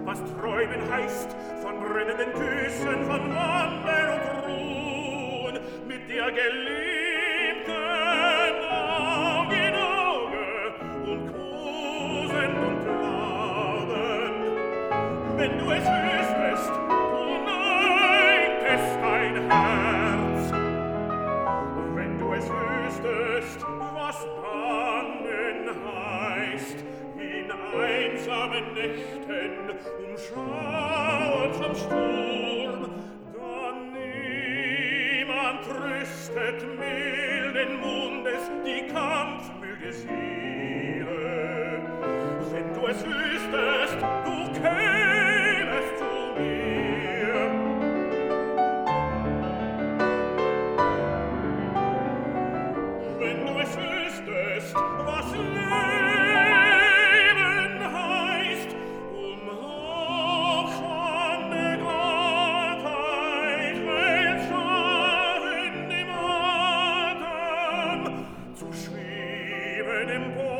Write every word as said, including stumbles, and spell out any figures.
was träumen heißt, von brennenden Küssen, von Wandern und Ruhen, mit der Geliebten Auge in Auge und kosend und plaudern. Wenn du es wüsstest, du neigtest dein Herz, wenn du es wüsstest, was bannen heißt, in einsamen Nächten umschauert vom Sturm, dann niemand tröstet milden Mundes die kampfmüde Seele. Wenn du es wüsstest, du kämest zu mir. Wenn du es wüsstest, was Leben heißt, um auch von der Gottheit welcher in dem Atem zu schweben empor,